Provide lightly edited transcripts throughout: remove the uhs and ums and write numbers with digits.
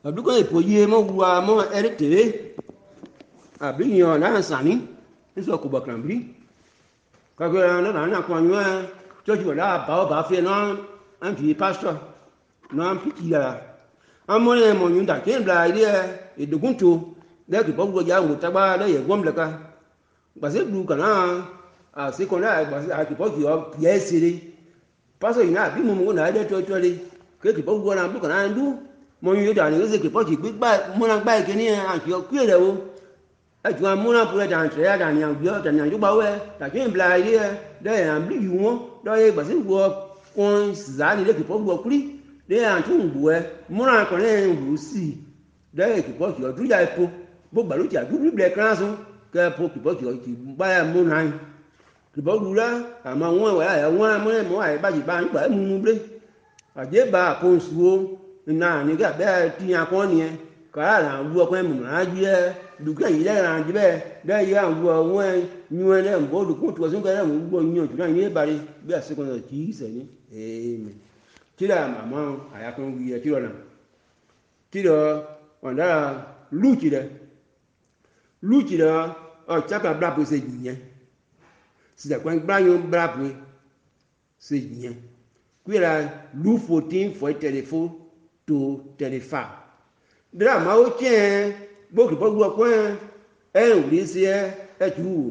Aduko epoye mo wa mo erete. Abinyo na sani. Iso ko bakrambi. Ka ko na kwa nywa. Joju la ba fe no anti pastor. No am pikila. Amone mo nyunda kembla ile edugunto. Da ki bogo ya ngutaba da ye gomleka. Base du kana a se kona ba ki bogo yo yesiri. Pastor ina bi mo na de to ke ki bogo na bu kana ndu. Mo yóò dà ní oṣù kìpọ̀ kì gbígbà múná gbá ìkíní àti ọkú èrè o ẹ̀tù amúná púrẹ́ dàǹtẹ̀ àdàní àgbẹ̀ ọ̀tàní àjọgbà wẹ̀ tàbí ìbìlà ilé ẹ̀ dẹ́yẹ̀ àbí yìí wọ́n lọ́yẹ̀ gbàsí wọ kún sàánì lé kìpọ̀ wọ kúrí dẹ́yẹ̀ àti òǹbù ẹ̀ múná kan lẹ́yìn òǹbù sí i dẹ́yẹ̀ kìpọ̀ kì ọdún yà epo gbogbo àlótì àdúgbò ìbìlẹ̀ kíláàsì kẹ́ẹ̀pọ̀ kìpọ̀ kì báyà múná yìí kìpọ̀ wúlá àmọ́ wọn mọ́ àyẹ̀bájì bá ń gbà ẹ̀ mú blé àjẹ́bà àkóńsùwò na ni ga be ti akon ni ka la wu ọkọ mu na ji e du ke yi le ran ji be de ya wu won nyu le mbo du ku to sun ka le mu gbo nyu tu na ni bari bi ase ko ti se ni amen ti la mama aya kan wi e ti lo na ti lo onda lu ti le o chapa bra po se yin si da kwan bra yo bra po se yin kwi la lu 14 for telephone to telefa drama o tien bo ki bo gbo pon e uri si e tu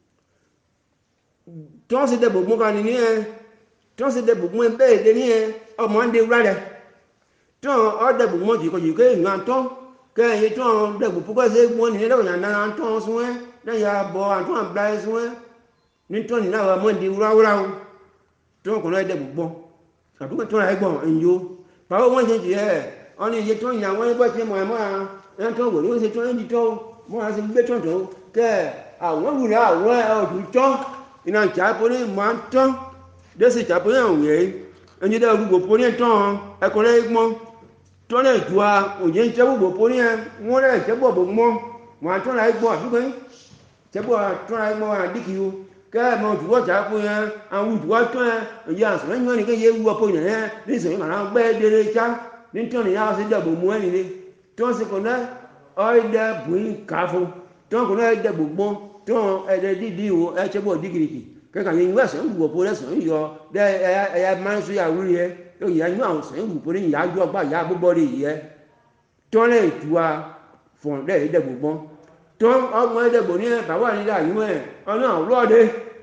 ton se de bo mo kan ni ton se de bo mo be de ni o mo nde wra de ton o de bo mo ji ko ji ke ngan ton ke ye ton de bo ko se mo ni le ya na ton sun na ya bo an ton bla sun ni ton ni na wa mo ndi wra ton ko le de bo gbon àbí ko ton ai gbon nyo báwo wọ́n ṣe jẹ́ ọ́nà iye tó ń yà wọ́n bọ́ sí mọ̀ ẹ̀mọ́ àwọn tó wò ní ó ṣe tó ń di tó mọ́ àti gbé tó tó kẹ́ àwọn wùlẹ̀ àwọn ọdún tó iná ìjàpọ̀ ní mọ́ tó dẹ́sẹ̀ ìjàpọ̀ ní àwọn èyí ẹni dẹ́ gbogbo pọ̀ ní tó ẹkùnrin gbọ́n tó lè ju a òye ń jẹ́ gbogbo pọ̀ ní ẹ wọ́n lè jẹ́ gbogbo mọ́ wọn tó láì gbọ́n àdúgbò jẹ́gbọ́ tó láì gbọ́n àdíkì o kẹ́ mọ́ òjúwọ́ ìjàpọ̀ yẹn àwọn òjúwọ́ tó yẹn ìyá àṣọ yẹn ní kéye wú ọpọ yẹn ní ìsọ̀yìn màá gbẹ́ délé já nítorí yàrá sí dẹ̀bò mú ẹni lé tó ń sekọ̀ náà ọ̀ẹ́dẹ̀ bùn káfó tó ń kọ̀ náà ẹ̀dẹ̀ gbogbo tó ń ẹ̀dẹ̀ dídí o ẹ̀ṣẹ̀ bọ̀ dígìrìkì kẹ́kà ní ìwé ẹ̀sán ìwú ọpọ lẹ́sàn yọ ẹ̀yà máa ń sọ yà wúri yẹ tó yà ní àwọn sàn ìwú pọ̀lẹ́ ìyá àjọ ọgbà yà gbogbo rẹ̀ yẹ tó ń lẹ̀ tuwa fọ̀n dẹ̀ ẹ̀dẹ̀ gbogbo tó ń ọgbọ̀n ẹ̀dẹ̀ gbò ní bàbá nílẹ̀ àyúmọ̀ ẹ̀ ọ̀nà ọ̀lọ́ọ̀dẹ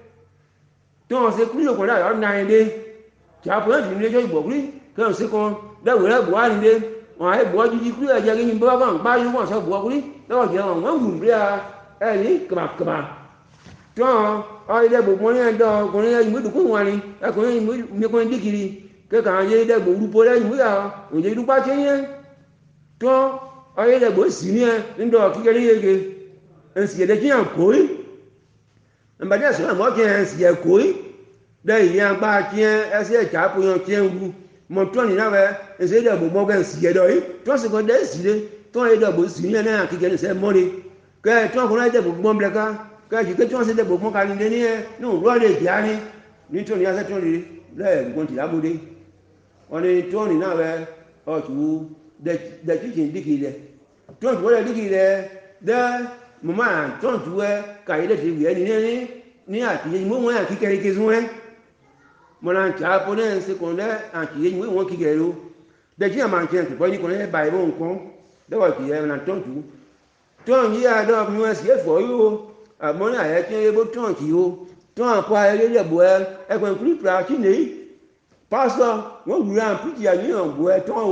tó ń se kúrò kọ̀ náà ọ̀nà ẹ̀dẹ̀ jàpọ̀ ẹ̀dùn ní ẹjọ́ ìgbọ̀gbí kẹ́hùn sí kan dẹ́wẹ̀rẹ́ buhá nílé wọn àyè buhá jíjí kúrò ẹ̀jẹ̀ kí ní bọ́ bá ń bá yín wọ́n sọ buhá kúrí lọ́wọ́ jẹ́ wọn wọ́n gùn bí ẹ̀yìn kàbàkàbà tó ọ̀ẹ́dẹ́ gbogbo ní ẹ̀dọ́ ọkùnrin ẹ̀yìn mẹ́dùkú wọn ni ẹkùnrin mẹ́kùnrin díkiri kẹ́kà ayé dẹ́gbò rúpo lẹ́yìn múyà òjò ìdúpá ṣe yẹn tó ọ̀ẹ́dẹ́ gbò sí ní ẹ̀ ńdọ̀ kíkẹ́rẹ́ yege ẹ̀sì ẹ̀dẹ́ kí yàn kóí ẹ̀mbàdí ẹ̀sìn àmọ́ kí ẹ̀sì ẹ̀ kóí dẹ́ ìyẹn agbá kí ẹ̀sì ẹ̀ka àpòyàn kí ẹ̀ wú mọ̀ tó ní náà ẹ̀sì ẹ̀dẹ́ gbò mọ́ kẹ́ sì ẹ̀dọ̀ yìí tó sì kọ́ dẹ́ sì lé tó ẹ̀dẹ́ gbò sí ní ẹ̀ náà kíkẹ́ ẹ̀sẹ̀ mọ́re kẹ́ ẹ̀ tó ọkùnrin ẹ̀dẹ́ gbò gbọ́n blẹ́ká kẹ́ ẹ̀ kí tó ẹ̀sì ẹ̀dẹ́ gbò mọ́ ká nílé ní ẹ̀ ní òwúrọ̀ lè bíá ní nítorí ẹ̀sẹ̀ tó lè lẹ́ẹ̀gbọ́n tì lábúdé wọn ni tó ní náà ọ̀tù dẹ̀ kíkì díkì rẹ̀ tó ń tùwọ́ díkì rẹ̀ dẹ́ mọ̀mọ́ tó ń tùwọ́ kàyédè ti wì ẹ́ ní àtìyẹ́ ìmọ̀ wọn àkíkẹ́rẹ́ ké sún ẹ́ mọ̀nà ìjàpọ̀ náà ṣe kàn lẹ́ àtìyẹ́ ìmọ̀ wọn kíkẹ́rẹ́ ló dẹ̀ kí àmà ń tiẹ̀ tùpọ̀ ní kàn lẹ́ báyìí wọn kàn dẹ́wọ̀ kì í ẹ̀ tó ń tù tó ń yí àdó mi wọn sì ẹ̀fọ́ yìí o àmọ́ ní àyẹ́ kí ẹ bó tó ń kì í o tó ń kọ́ ayẹyẹ lẹ̀ bọ̀ ẹ ẹgbẹ́ pírípìrà kí ni pásítọ̀ wọ́n wúra pírípì àyẹ̀yàn bọ̀ ẹ tó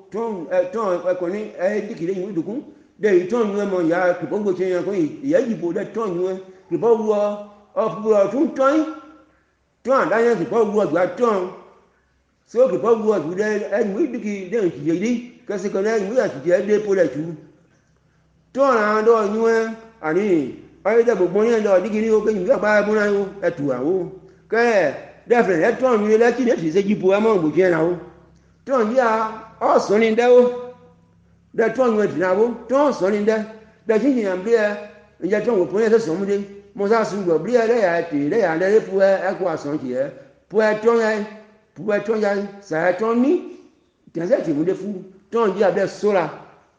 ń ẹkọ̀ ní ẹ dìkìlẹ̀ ìwé dùkún dẹ̀ yìí tó ń yún ẹ mọ̀ ìyá kìpọ̀ gbòòtì yẹn kọ́ ìyá ìdìbò dẹ̀ tó ń yún ẹ kìpọ̀ wú ọ̀fùrọ̀ tó ń tọ́yìn tó ń dáyẹ̀ kìpọ̀ wú ọ̀gbà tó ń so kìpọ̀ wú ọ̀gbà dẹ̀ ẹ̀yìn dìkì dẹ̀ ń tìjẹ́ yìí kẹsì kan ẹ̀yìn wíyà tìjẹ́ ẹ̀ dé pólẹ̀ tù tó ń ràn dọ̀ yún ẹ àní ọ̀yẹ́dẹ̀ gbogbo yẹn lọ dìkì ní oge ìwé àgbà ẹ̀múná ẹ̀tù àwọn kẹ́ ẹ̀ dẹ́fẹ̀ ẹ̀ tó ń yún lẹ́kì ní èsì ṣẹ́jì po ẹ̀mọ́ ògbòjì ẹ̀ náà tó ń yá ọ̀sán ní dẹ́wọ́ dẹ́ tó ń yún ẹ̀dì náà tó ń sọ ní dẹ́ dẹ́ kí yìnyín bí ẹ ìjẹ́ tó ń wò fún ẹ̀ sọ̀mú dé mọ́sá sùgbọ̀ bí ẹ lẹ́yà ẹ̀ tè lẹ́yà lẹ́yà pu ẹ̀kọ́ àsán kì ẹ́ pu ẹ̀ tó yẹ sàẹ̀ tó ní tẹ̀sẹ̀ tì múdé fún tó ń yí abẹ́ sóra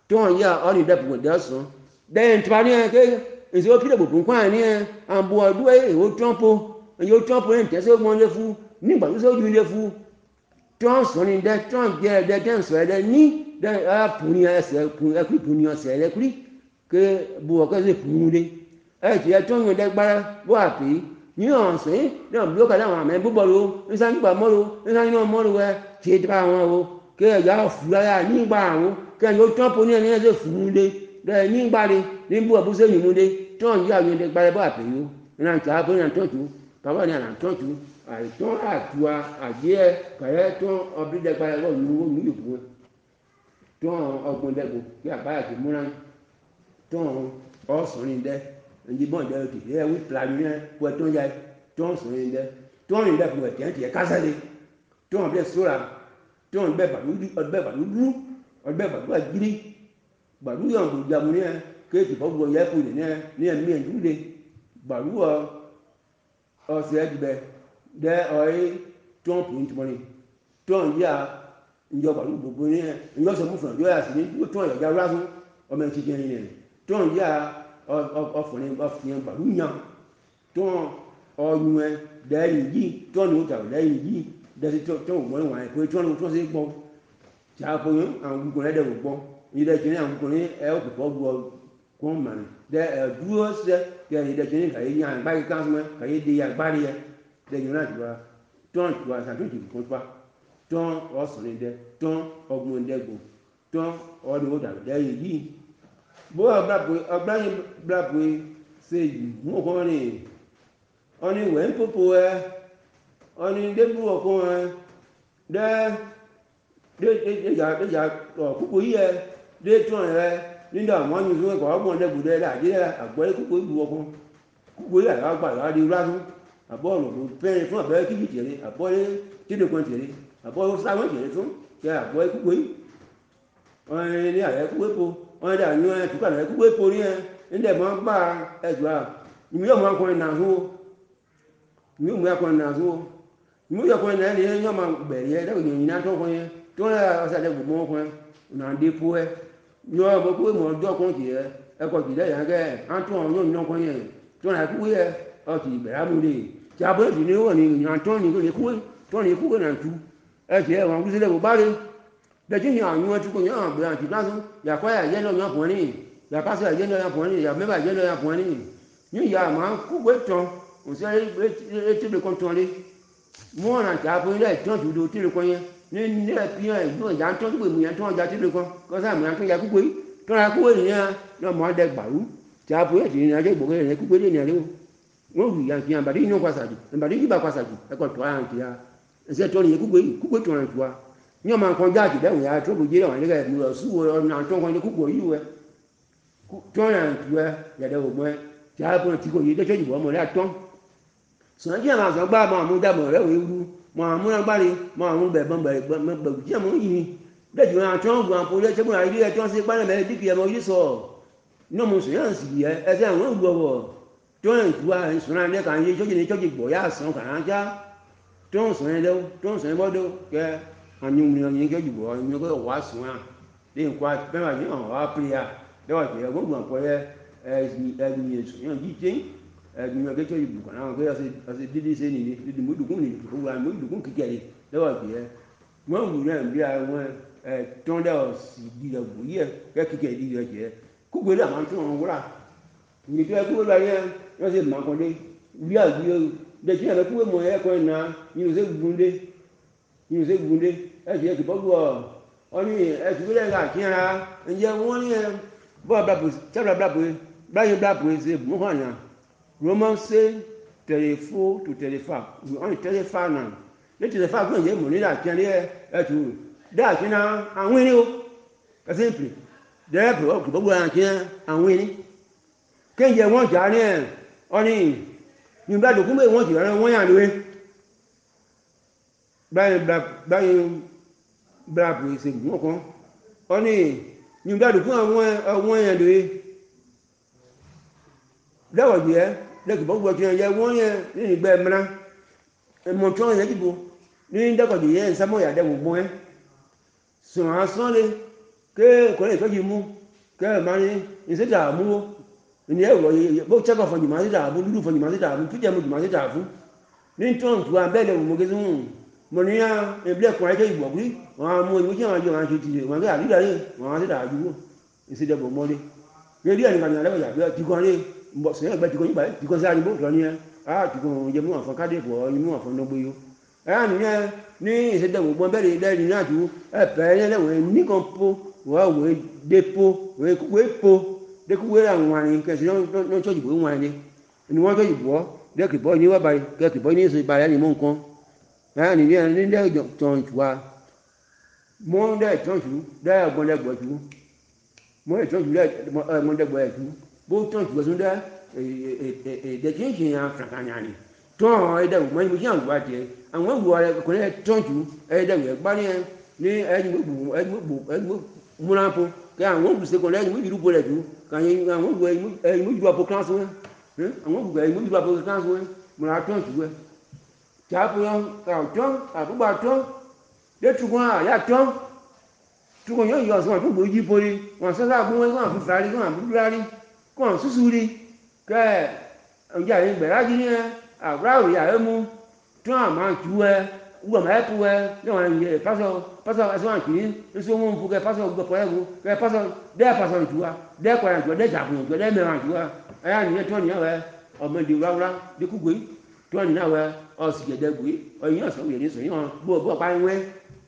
ton ya oni da bu da so den twani ke nso pide bu kwa ni ambo adu e o trompo yo trompo en tese mo le fu nígbà tó sọ ju le fu ton so ni de ton je de den so de ni de a puni ese pun e ku puni ose le kuri ke bu o ke se pun de e ti e ton yo de gbara bo api ni on se de blo ka la me bu bo lo nsa ni gba mo lo nsa ni no mo lo we ti tra won o ke ya fu ya ni gba won ke yo trompo ni e se fu de ni gba de ni bu o bu se ni mu de ton ya yo de gbara bo api yo na ta bo na ton tu bàbá ni àná ton tu àìtọ́ àtúwa àdíẹ́ kàyẹ́ tó ọbídẹ́gba ẹ̀rọ ìlú ní ìbò tó ọgbọ̀n dẹ́gbò kí àbáyà ti múra tó ọ̀sán ní dẹ́ ẹ̀dínbọ̀n dẹ́ òkè ẹ̀ wí pìlàmì náà wọ́n tó ń ya tó ọ̀sán ní dẹ́ tó ń dẹ́ fún ẹ̀tẹ́ ẹ̀tẹ́ kásálẹ̀ tó ń bẹ́ sóra tó ń bẹ́ bàdú dúró ọbẹ̀ bàdú àgírí bàdú yàn kò jamu ní ẹ kéèkì fọ́gbọ̀ yẹ kó lè ní ẹ̀mí ẹ̀dúndé bàdú ọ̀sẹ̀ ẹ̀dùbẹ̀ de oi ton point money ton ya njo ba lu gbogbo ni njo so mu fun yo ya si ni ton ya ra fun o me ti jeni ni ton ya o fun ni ba fun ba lu yan ton o yun e de yin yi ton ni o ta de yin yi de si ton mo wa ko ton se gbo ja po yun an gu ko de gbo ni de jeni an gu ni e o ko gbo ko man de dúró se ya ni de jeni ka yi yan ba ki kan so ka yi de ya ba ri lẹ́yìn náà tiwa tán tiwa ṣàtúntì kan tiwa tán ọ̀sán dẹ tán ọgbọ̀n dẹ́gbọ̀n tán ọdún ọ̀dà lẹ́yìn yìí bó ọgbáyé blapwe ṣe yìí mú ọkọ ní ọní ìwẹ̀ ń pópó ẹ ọní débú ọkọ ẹ dẹ́jà púpọ̀ yìí ẹ dé tán ẹ nígbà àwọn ọ̀nyìn fún ẹ̀kọ́ ọgbọ̀n dẹ́gbọ̀n dẹ́ láàdé àgbọ̀yé púpọ̀ ìlú ọkọ púpọ̀ yìí àgbà láàdé rásún àbọ̀ ọ̀rọ̀ pẹ́ẹ́rẹ́ fún àbẹ̀rẹ̀ kíkì tẹ̀lé àbọ̀ tíde kan tẹ̀lé àbọ̀ sáwọn tẹ̀lé fún kẹ àbọ̀ ẹkúgbé ọ̀rẹ́ ní àrẹ ẹkúgbé po ọ̀rẹ́ dà ní ọ̀rẹ́ tùkà rẹ̀ ẹkúgbé po ní ẹ nílẹ̀ máa ń gbà ẹ̀jọ̀ à ìmúyọ̀ máa ń kọrin náà fún ìmúyọ̀ kọrin náà fún ìmúyọ̀ kọrin náà ní ẹ̀yọ́ máa bẹ̀rẹ̀ ẹ̀ lẹ́gbẹ̀ẹ́ yìí náà tó kọ́ yẹn tó ń rẹ̀ ọ̀sẹ̀ àdẹ́gbò mọ́ kọ́ yẹn ọ̀nà àdé po ẹ yọ ọmọ pé mọ̀ ọjọ́ kan kì ẹ ẹkọ̀ kì lẹ́yìn akẹ́ àtún ọ̀rọ̀ yóò ní ọkọ yẹn tó ń rẹ̀ ẹkúgbé ẹ ọtì ìbẹ̀rẹ̀ amúlé tí a bọ́lẹ̀ ní wọ́n ni ìyàn tó ní kúrò náà tú ẹ̀kì ẹ̀wọ̀n gúúsílẹ̀ kò bá rí lẹ́jí ni àwọn ẹ̀tù kò yàn àgbẹ̀ àti lásán yàkọ́ ẹ̀yẹ́ lọ́yàn fún ẹni yàkásẹ̀ ẹ̀yẹ́ lọ́yàn fún ẹni yàmẹ́bà ẹ̀yẹ́ lọ́yàn fún ẹni ní ìyá àmà kúgbé tán òsẹ́ ètìlẹ̀ kan tán lé mú ọ̀nà tí a fún ilẹ̀ tán tó do tìlẹ̀ kan yẹn ní ilẹ̀ pín ìgbọ́n ìjà tán tó gbèmù yẹn tán ọjà tìlẹ̀ kan kọ́sà àmì àtúnyà kúgbé tán ra kúgbé nìyẹn náà mọ́ ọdẹ gbàrú tí a fún ẹ̀tì ní ajé ìgbòkè rẹ̀ kúgbé lé ní àlẹ́ wọ́n wù yàn kí yàn bàdí inú kwasàjù bàdí yìí bá kwasàjù ẹ̀kọ́ tó àyàn kì í ya ẹ̀sẹ̀ tó ní kúgbé tó rẹ̀ tó wa ní ọmọ nǹkan jáàjì bẹ́ẹ̀ yà tó bòjé àwọn ẹ̀lẹ́gà ẹ̀mí rẹ̀ súwò ọ̀nà tó nǹkan ní kúgbó yìí wẹ̀ tó rẹ̀ tó ẹ̀ yàdẹ̀ ògbọ́n ẹ̀ tí a bọ̀ tí kò yé dẹ́jọ́ ìbò ọmọ rẹ̀ tán sọ̀rọ̀ jí àwọn àṣọ gbá máa mú dàbọ̀ rẹ̀ wò ewu máa mú agbárí máa mú bẹ̀bọ̀n bẹ̀rù jí àmọ́ yìí dẹ́jọ́ àwọn tó ń gbọ́n àpòlẹ́ tẹ́gbọ́n àìrí ẹ̀ tó ń ṣe pálẹ̀ mẹ́rin dípì ẹ̀mọ yìí sọ ní ọmọ sùn yàn sì yẹ ẹsẹ̀ àwọn olùwọ̀wọ̀ tó ń tu àìsùnà ilé kan yé tójì ní tójì gbọ̀ yá sàn kàn án já tó ń sàn ẹlẹ́wọ́ tó ń sàn ẹbọ́dọ́ kẹ ànyìnwó yẹn kẹ́ jùbọ̀ ọ̀yìn kẹ́ wà sùn à lè ń kọ́ bẹ́ẹ̀ ní àwọn wà pìlẹ̀ lẹ́wọ̀ tẹ̀ gbogbo àpọ̀ yẹ ẹ̀ẹ́dùn yẹn sùn yàn jí tẹ́ ẹ̀ẹ́dùn yẹn kẹ́tọ́ ìbù kàn án kẹ́ ọ̀sẹ̀ dídí sẹ́ nìyí dídí mọ́dùkún nìyí òwúrọ̀ mọ́dùkún kíkẹ́ yìí lẹ́wọ̀ tẹ̀ wọ́n wù náà bí àwọn tọ́ndẹ̀ ọ̀sì dídẹ̀ bù yẹ kẹ́ kíkẹ́ dídẹ̀ jẹ́ kúgbé náà máa ń tún wọn wúrà ìgbésí ẹ kúgbé báyẹ wọ́n sì máa kọ́lé bí àgbé dẹ̀tí ẹ̀ kúgbé mọ̀ ẹ̀ kọ́ iná yìí ṣe gúndé ẹ̀ sì ẹ̀ kì bọ́gbọ̀ ọ ní ẹ̀ sì gbélé ńlá kí ara ǹjẹ́ wọ́n ní ẹ̀ bọ́ọ̀ blapò ṣe bù hàn náà Romans 34 to 35 we only 35 now ní 35 gbọ́n yẹ mọ̀ nílà kí ẹ̀ tù dáa kí náà àwọn ẹni o ẹ̀ sì ń pè dẹ́rẹ́pù ọkùnrin gbogbo ara kí àwọn ẹni kéńjẹ wọ́n jà ní ẹ̀ ọ ní ìgbà dòkún pé wọ́n jìrọ̀ wọ́n yà lóé báyìí blapò ṣe bù wọ́n kan ọ ní ìgbà dòkún àwọn èèyàn lóé lẹ́wọ̀dì ẹ́ lẹ́kìbọ́gbọ́ tí ẹ̀yẹ wọ́n yẹ ní ìgbẹ́ mìíràn ẹmọ tí wọ́n yẹ dìbò ní dẹ́kọ̀dì yẹ ìsámọ́ ìyàdẹ́wò gbọ́n ẹ́ sọ̀rọ̀ asán lé cái có này có gì mua cái mà đi sẽ trả mua nếu rồi bố chắc có phần gì mà sẽ trả mua đủ phần gì mà sẽ trả mua chút giờ mà sẽ trả mua nên trong tụi anh bé đều một cái dung mà đi em biết quay cái bộ quý mà mua những cái mà dùng ăn chỉ mà cái gì đấy mà sẽ trả mua sẽ được bộ mua đi cái đi anh nhà đấy bây giờ chỉ còn đi bộ sẽ là chỉ còn như vậy chỉ còn ra như bố rồi nha chỉ còn giờ muốn phần cá đi của muốn phần đông bưu nha ní sẽ được một bên bé đi đây thì nha chú bé này là ní con po và depo với po để cũng là ngoài cái nó cho chú ngoài đi nó cho chú để cái bò như vậy cái bò như vậy bài anh mong con ni để cho chú mong để cho chú để mong để bò chú mong để cho chú để mong để bò chú bố cho chú xuống đây để chính trị à phải nhà này cho ai đâu mấy mươi năm qua thì anh muốn qua có thể cho chú ai đâu bao nhiêu ni ai muốn mua làm po cái anh muốn sẽ có lẽ muốn đi du lịch chú cái anh muốn về muốn du học class anh muốn về muốn du học class mà là cho chú cha po cái cho cũng ba cho để chú qua ya cho chú còn nhớ giờ xong cũng bữa gì po đi mà sao ra cũng không phải đi cũng ra đi cũng su đi cái ông già đi bẻ ra gì nè ra rồi giờ em cho mà chú uống mấy pu nhưng mà gì phát sao sao chỉ nó xuống một cái phát sao cái phát sao để phát sao chú để qua chú để chạm chú để mềm chú anh nhớ cho nhớ về mình điều ra đi cũng quý cho anh nào về sự để quý nhớ sống vậy đi sống bữa bay nguyên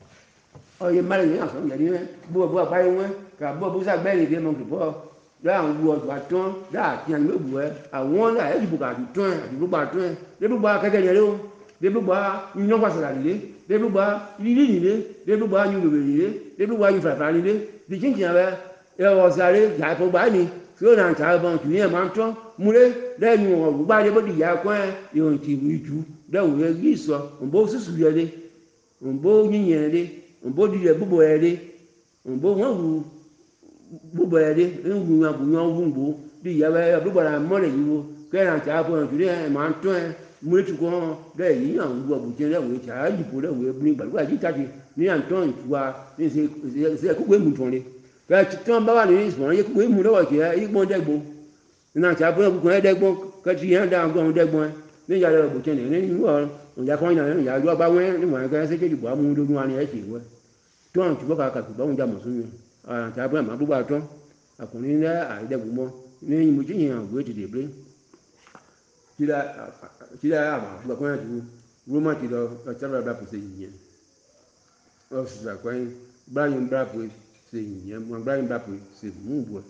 mai nhớ sống vậy đi bữa bay nguyên cả bữa ra bay thì mong được bữa đó bữa và cho đã tiền nữa bữa ngon là cái bữa cả cho bữa ba cho để bữa ba cái này luôn để bữa ba như nó qua sao đi để bữa ba đi để bữa ba như người để bữa ba như phải đi thì chính là về ở sao đấy giải phóng bãi này số nào trả bằng chủ nhà mang cho mua đấy đây nhiều bữa ba để bữa đi giải qua rồi chỉ với chú đâu người ghi số bố sức sửa đi bố như nhẹ đi bố đi để bố đi bố ngó bố bè đi những người nhau vùng bố đi về về lúc bà làm món này gì cái nào trả phụ chủ đề mà ăn cho mới chịu con đây ý là vừa buổi chiều đấy người trả gì phụ đấy người bình bẩn quá chứ cha gì nếu ăn cho thì qua nên sẽ cũng quên mình đi cái cho ba ba này nó cũng quên mình đâu kìa ít món đây bố nào trả phụ cũng đây bố cái gì hắn đang còn đây bố nên giờ là buổi chiều này nên những người nhà con nhà nhà do ba nguyên nhưng mà cái sẽ chỉ bỏ mua đồ ngoài này chỉ quá cho chỉ có cả bao nhiêu một số cha bữa mà bố ba cho còn nên là đây cũng mua nên một chút nhiều với chỉ đẹp đấy chỉ là mà quan trọng Roma thì đó chắc là đã phải gì nhỉ là quan bao nhiêu đã phải gì nhỉ mà bao nhiêu đã phải gì muốn buồn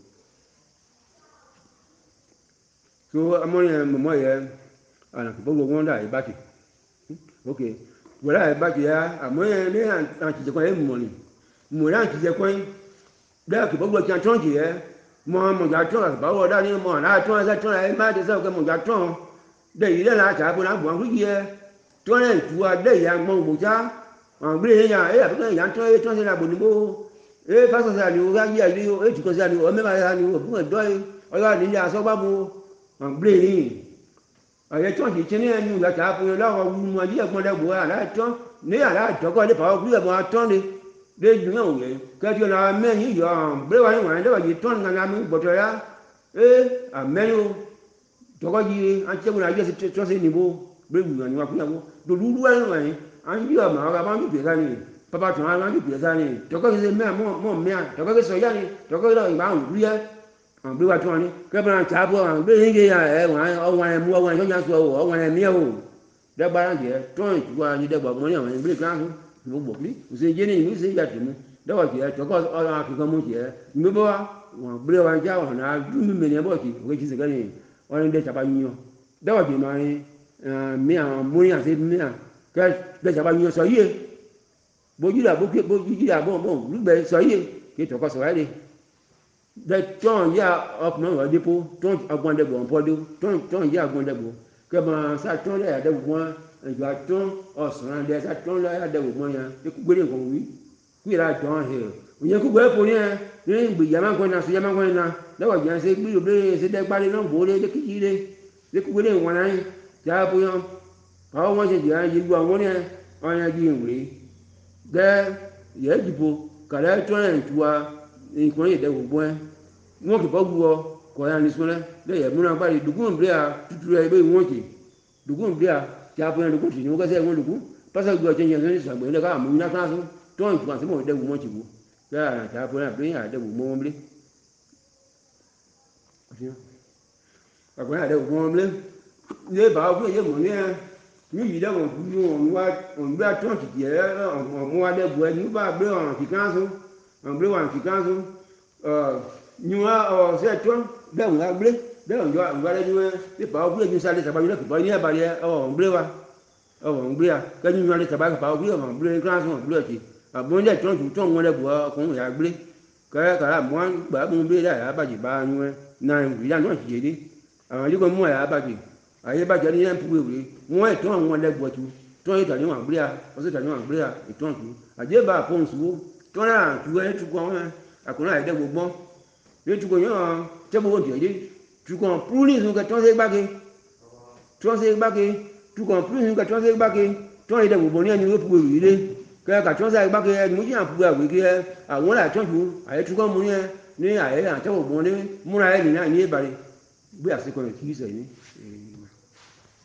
so ammonia mà mới cái bố ngon đấy ba chị ok vừa lại ba chị mới nếu chỉ cho quan mua ra chỉ cho quan đây cái bố cho cho chị mà một giá cho là bảo ở đây mà là cho là mai thì sao cái một giá cho đây là trả bữa nào buồn cái gì cho nên chùa đây là mong bố cha bây giờ nhà ấy là cái nhà cho nên là buồn bố phát ra nhiều cái gì đi chỉ có ra nhiều mấy bài ra nhiều cũng ở đây ở đây đi nhà sau ba bố bây giờ ở đây cho chị trên này nhiều là trả bữa nào mà gì mà đâu bữa là cho nếu là cho coi để bảo cứ là mà cho đi để những ông vậy cái chuyện là mấy những giờ bây giờ ngoài đó là gì cho nên là mình bỏ trời ra mấy luôn cho cái gì anh chưa nói cho xin niệm bố bây giờ người cũng nhau đồ lú lú này anh biết mà các bạn biết việc này papa cho anh biết việc này cho cái gì mẹ mẹ cho cái sợi này cho cái đó bảo lú đi bây giờ cho anh cái bạn trả bữa bây giờ cái ngoài ông ngoài mua ngoài cho nhà số ở ngoài nhiều để bán gì cho qua như để bảo mấy nhà mình biết cái bố bố đi rồi cái này mình sẽ ra tiền đó là gì cho cái cái mua gì mới bao bây giờ anh cháu là đúng mình bao gì cái gì cái này anh để trả bao nhiêu đó là gì mà mẹ mua nhà gì mẹ cái để trả bao nhiêu sợi gì bố gì là bố lúc bé sợi gì cái cho có sợi đi để cho nhà ở nó ở depo cho ở quan để buồn phải đi cho nhà quan để buồn cái mà sao cho để buồn giờ cho ở sân để sao cho để buồn nhà cái quyết định của quý là cho hiểu nhưng cũng bé phụ nha nên bây giờ mang quan nào đó là giờ sẽ ví dụ đi sẽ đem ba đi nó bộ đi cái gì đi để cũng quyết định ngoài này cha phụ không họ nói chuyện gì qua muốn nha ai gì cũng đi để dễ chịu phụ cả đấy cho nên chùa ìkùnrin yìí dẹ́wò gbọ́ ẹ́ wọ́n kì bọ́ gbọ́ kọ́ ya ní sọ́lẹ̀ lẹ́yìn ẹ̀múra gbáyé dùkún bíi à tútù rẹ̀ ebe wọ́n kì dùkún bíi à tí a fún yẹn dùkún tì ní wọ́n kẹ́sẹ́ wọn dùkún pásítọ̀ gbọ́ ọ̀tí yẹn sọ́ni sàgbẹ́ ní ká àmú iná kan sún tó ń tukàn sí mọ̀ dẹ́wò wọ́n ti wò yára tí a fún yẹn àbí àdẹ́wò mọ́ wọn bilé àgbẹ̀ àdẹ́wò mọ́ wọn bilé ilé bàá fún èyí mọ̀ ní ẹ ní yìí dẹ́wọ̀n fún òun gbé àtúntì tiẹ̀ ọ̀mú adẹ́gbò ẹ ní bá gbé ọ̀ràn kíkan sún ọ̀gbẹ́ wà kíkan sún nyua ọ̀sẹ̀ tó dẹ́wọ̀n la gbé dẹ́wọ̀n jọ àgbàdo ní wọ́n ní bàá fún èyí sáré sábà yìí kìbọ̀ ní ẹ̀bàdí ọ̀gbẹ́ wa ọ̀gbẹ́ ya kẹ́ni nyua lè sábà kàbà ọ̀gbẹ́ ọ̀gbẹ́ kíkan sún ọ̀gbẹ́ ọ̀tí àbọ̀njẹ́ tó ń tún tó ń wọlé bọ̀ ọkùnrin yà gbé kẹ́rẹ́ kàrà mọ́ gbà mú bí yà bàjẹ́ bá nyua náà ìyá náà ti yé àwọn yìí kò mú yà bàjẹ́ àyè bàjẹ́ ní yẹn púpọ̀ ìwé wọ́n ètò àwọn ẹlẹ́gbọ̀ọ́ tu tó ń tàní wọn àgbéyà ọ̀sẹ̀ tàní wọn àgbéyà ètò ọ̀tún àjẹ́ bá fóun sùwó tó náà tu ẹ̀ tukọ̀ wọn àkùnrin àyẹ̀dẹ́ gbogbo ní tukọ̀ yẹn tẹ́bù wọ́n tiẹ̀ dé tukọ̀ púrúlì nù kẹ́ tọ́sẹ̀ gbáke tukọ̀ púrúlì nù kẹ́ tọ́sẹ̀ gbáke tó ń yẹ̀dẹ́ gbogbo ní ẹni wọ́n púpọ̀ ìwé dé kẹ́ kà tọ́sẹ̀ gbáke ẹni mo ti hàn púpọ̀ àwé kẹ́ àwọn là tọ́jú àyẹ̀ tukọ̀ mu ní àyẹ̀ àtẹ́wọ̀ gbọ́n ní múra ẹ̀ nìyà ní ìbàrẹ̀ gbé àsìkò rẹ̀ kì í sẹ̀ ní.